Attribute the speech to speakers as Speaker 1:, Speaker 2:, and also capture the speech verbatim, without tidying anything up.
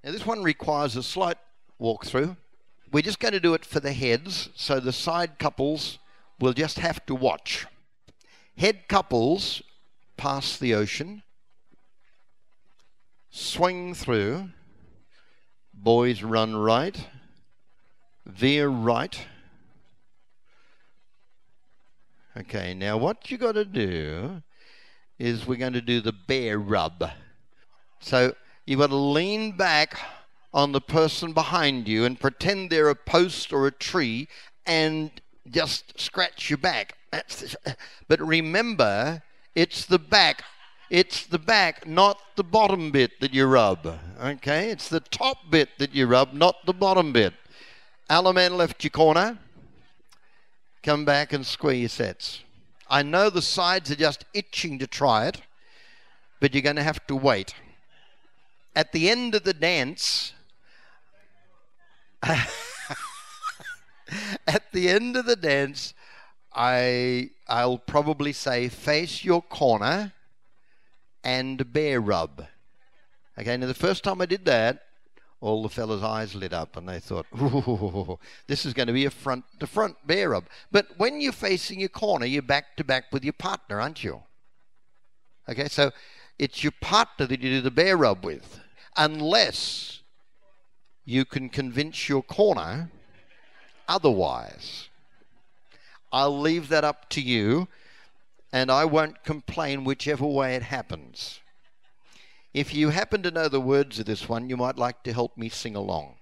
Speaker 1: Now this one requires a slight walkthrough. We're just going to do it for the heads, so the side couples will just have to watch. Head couples pass the ocean, swing through, boys run right, veer right. Okay, now what you got to do is we're going to do the bear rub. So you've got to lean back on the person behind you and pretend they're a post or a tree and just scratch your back. That's the, but remember, it's the back. It's the back, not the bottom bit that you rub. Okay? It's the top bit that you rub, not the bottom bit. Alaman left your corner. Come back and square your sets. I know the sides are just itching to try it, but you're going to have to wait. At the end of the dance, at the end of the dance, I, I'll probably say face your corner and bear rub. Okay, now the first time I did that, all the fellas' eyes lit up and they thought, ooh, this is going to be a front-to-front bear rub. But when you're facing your corner, you're back-to-back with your partner, aren't you? Okay, so it's your partner that you do the bear rub with, unless you can convince your corner otherwise. I'll leave that up to you, and I won't complain whichever way it happens. If you happen to know the words of this one, you might like to help me sing along.